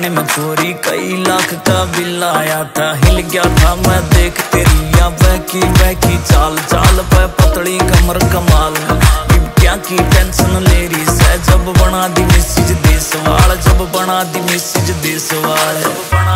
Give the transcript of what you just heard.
थाने में चोरी कई लाख का बिल आया था। हिल गया था मैं देख तेरी या बहकी चाल चाल पे पतली कमर कमाल। क्या की टेंशन ले रही है जब बना दी मिसेज देसवाल, जब बना दी मिसेज देसवाल।